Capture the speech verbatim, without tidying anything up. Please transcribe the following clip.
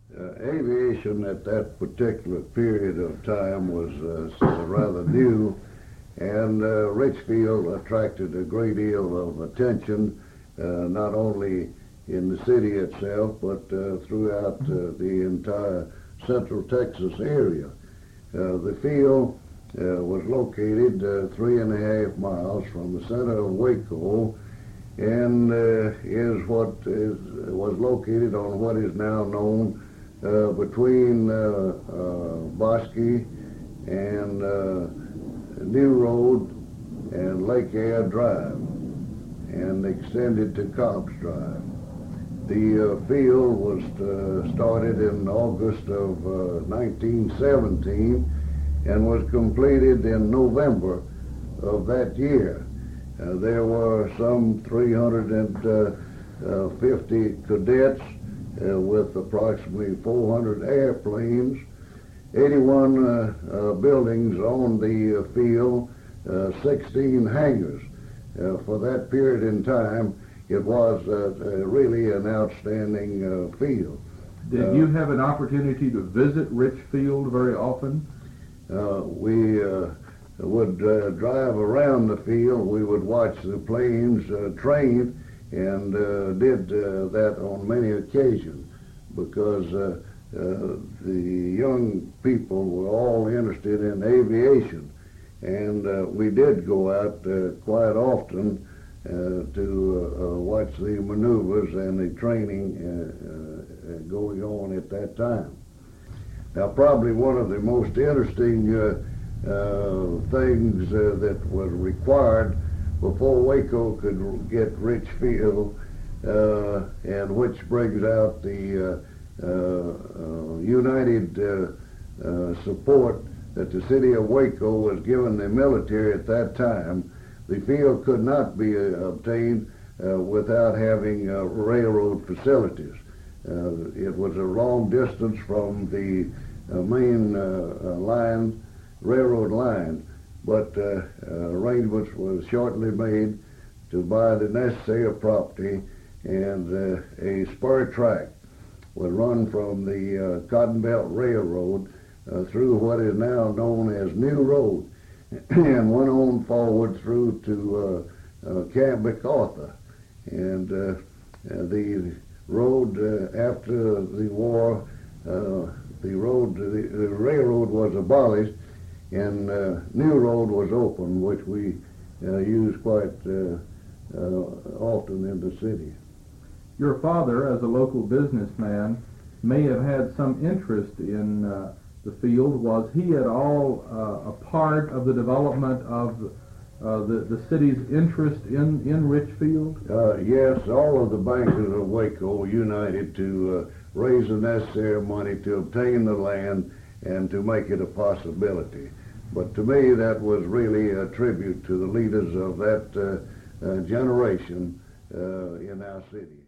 Uh, aviation at that particular period of time was uh, rather new, and uh, Richfield attracted a great deal of attention, uh, not only in the city itself, but uh, throughout uh, the entire Central Texas area. Uh, the field uh, was located uh, three and a half miles from the center of Waco, and uh, is what is was located on what is now known uh, between uh, uh, Bosque and uh, New Road and Lake Air Drive, and extended to Cobbs Drive. The uh, field was uh, started in August of uh, nineteen seventeen and was completed in November of that year. Uh, there were some three hundred fifty cadets uh, with approximately four hundred airplanes, eighty-one uh, uh, buildings on the uh, field, uh, sixteen hangars. Uh, for that period in time, it was uh, uh, really an outstanding uh, field. Did uh, you have an opportunity to visit Richfield very often? Uh, we uh, would uh, drive around the field. We would watch the planes uh, train, and uh, did uh, that on many occasions, because uh, uh, the young people were all interested in aviation, and uh, we did go out uh, quite often uh, to uh, uh, watch the maneuvers and the training uh, uh, going on at that time. Now, probably one of the most interesting uh, uh, things uh, that was required before Waco could get Richfield, uh, and which brings out the uh, uh, uh, united uh, uh, support that the city of Waco was giving the military at that time. The field could not be uh, obtained uh, without having uh, railroad facilities. Uh, it was a long distance from the uh, main uh, uh, line, railroad line, but uh, uh, arrangements was shortly made to buy the necessary property, and uh, a spur track would run from the uh, Cotton Belt Railroad uh, through what is now known as New Road, and went on forward through to uh, uh, Camp MacArthur. And uh, uh, the road, uh, after the war, uh, the road, the, the railroad was abolished, and uh, New Road was opened, which we uh, use quite uh, uh, often in the city. Your father, as a local businessman, may have had some interest in uh, the field. Was he at all uh, a part of the development of uh, the, the city's interest in, in Richfield? Uh, yes, all of the bankers of Waco united to uh, raise the necessary money to obtain the land and to make it a possibility. But to me, that was really a tribute to the leaders of that uh, uh, generation uh, in our city.